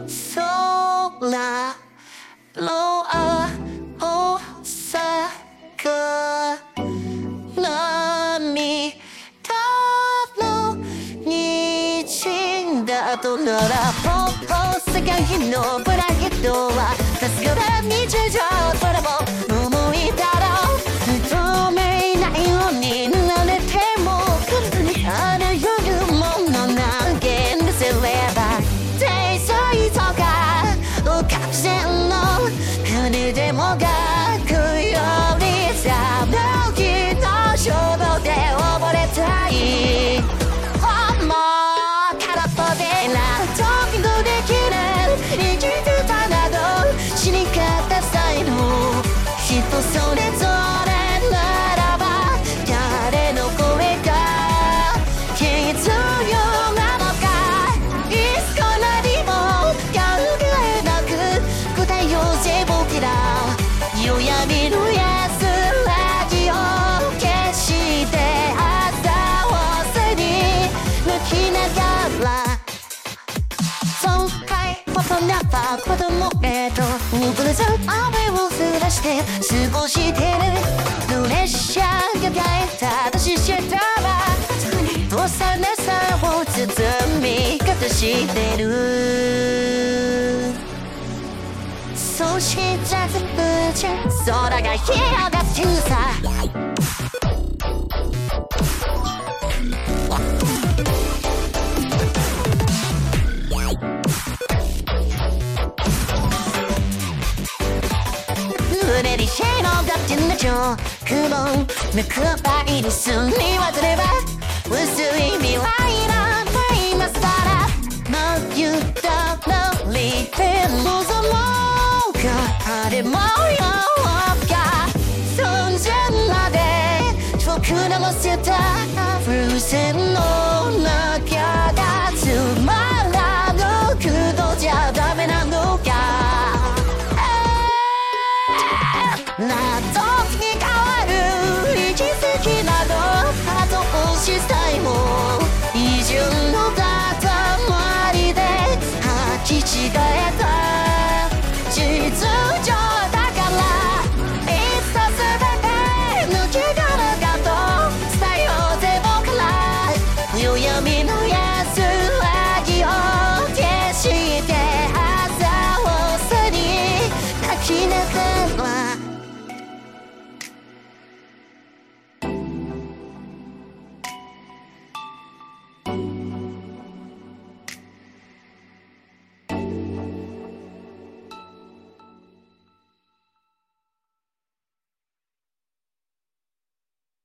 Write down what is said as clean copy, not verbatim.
空の青さが涙の滲んだ後ならもう世界のブラケットは助から日常それも思いだろう透明なようになれてもある夜もの何件でせれば定罪とか隠せんの国でもがくよりさ病気の衝動で溺れたいほんま空っぽでな時のできる生きてたなど死に方さえの人それぞれならば誰の声が必要なのかいつか何も考えなく答えようぜ僕ら夜闇のやつラジオ消して朝を背に抜きながらそうはいパパナパ子供へとぬくれず雨を降らして過ごしてるプレッシャーが描いた私してたら幼さを包み隠してるそしてぶち空が広がってるさ濡れりシェイのだってんだちょ雲目配りにすり忘れば薄い未来のタイムスターもう言ったのリフェル